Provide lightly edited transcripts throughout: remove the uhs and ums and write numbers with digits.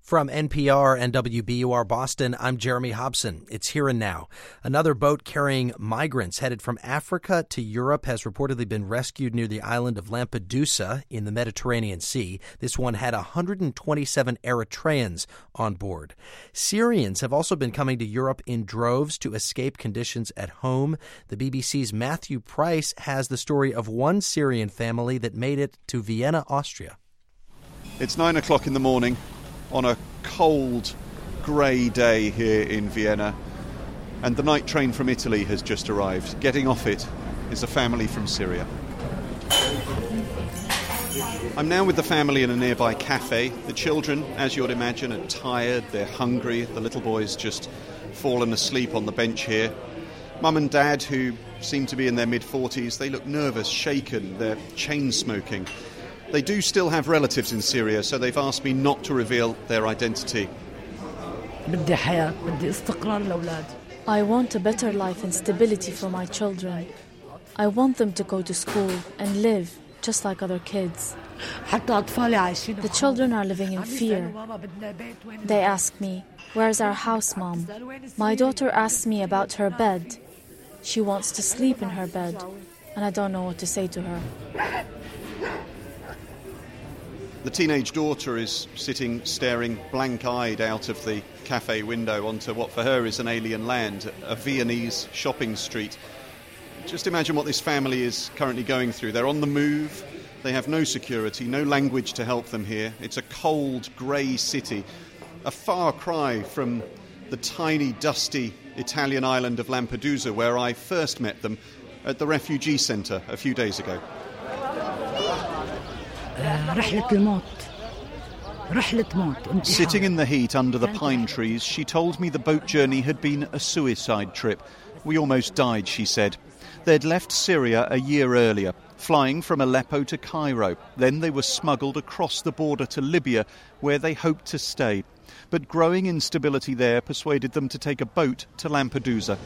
From NPR and WBUR Boston, I'm Jeremy Hobson. It's Here and Now. Another boat carrying migrants headed from Africa to Europe has reportedly been rescued near the island of Lampedusa in the Mediterranean Sea. This one had 127 Eritreans on board. Syrians have also been coming to Europe in droves to escape conditions at home. The BBC's Matthew Price has the story of one Syrian family that made it to Vienna, Austria. It's 9 o'clock in the morning on a cold, grey day here in Vienna, and the night train from Italy has just arrived. Getting off it is a family from Syria. I'm now with the family in a nearby cafe. The children, as you'd imagine, are tired, they're hungry. The little boy's just fallen asleep on the bench here. Mum and Dad, who seem to be in their mid-40s, they look nervous, shaken, they're chain-smoking. They do still have relatives in Syria, so they've asked me not to reveal their identity. I want a better life and stability for my children. I want them to go to school and live just like other kids. The children are living in fear. They ask me, "Where's our house, Mom?" My daughter asks me about her bed. She wants to sleep in her bed, and I don't know what to say to her. The teenage daughter is sitting staring blank-eyed out of the cafe window onto what for her is an alien land, a Viennese shopping street. Just imagine what this family is currently going through. They're on the move, they have no security, no language to help them here. It's a cold, grey city, a far cry from the tiny, dusty Italian island of Lampedusa, where I first met them at the refugee centre a few days ago. Sitting in the heat under the pine trees, she told me the boat journey had been a suicide trip. We almost died, she said. They'd left Syria a year earlier, flying from Aleppo to Cairo. Then they were smuggled across the border to Libya, where they hoped to stay. But growing instability there persuaded them to take a boat to Lampedusa.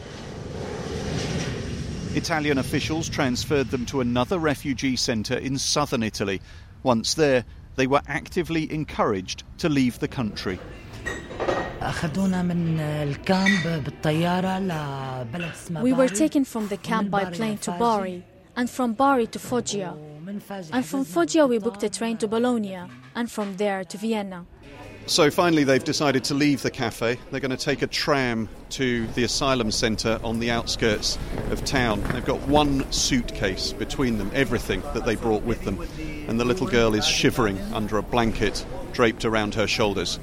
Italian officials transferred them to another refugee centre in southern Italy. Once there, they were actively encouraged to leave the country. We were taken from the camp by plane to Bari, and from Bari to Foggia. And from Foggia we booked a train to Bologna, and from there to Vienna. So finally they've decided to leave the cafe. They're going to take a tram to the asylum centre on the outskirts of town. They've got one suitcase between them, everything that they brought with them. And the little girl is shivering under a blanket draped around her shoulders.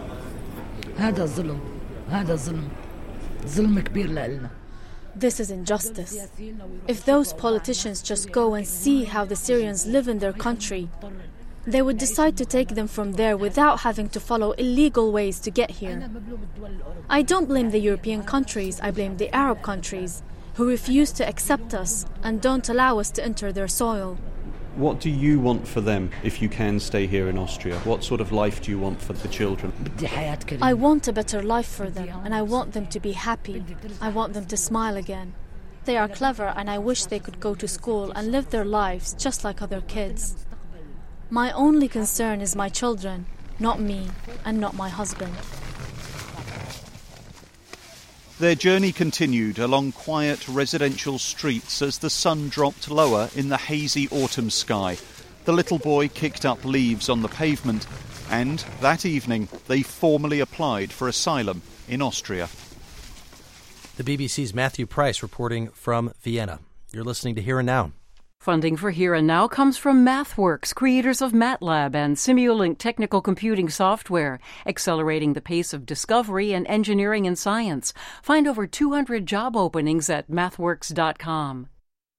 This is injustice. If those politicians just go and see how the Syrians live in their country, they would decide to take them from there without having to follow illegal ways to get here. I don't blame the European countries, I blame the Arab countries, who refuse to accept us and don't allow us to enter their soil. What do you want for them if you can stay here in Austria? What sort of life do you want for the children? I want a better life for them, and I want them to be happy. I want them to smile again. They are clever, and I wish they could go to school and live their lives just like other kids. My only concern is my children, not me, and not my husband. Their journey continued along quiet residential streets as the sun dropped lower in the hazy autumn sky. The little boy kicked up leaves on the pavement, and that evening they formally applied for asylum in Austria. The BBC's Matthew Price reporting from Vienna. You're listening to Here and Now. Funding for Here and Now comes from MathWorks, creators of MATLAB and Simulink technical computing software, accelerating the pace of discovery in engineering and science. Find over 200 job openings at mathworks.com.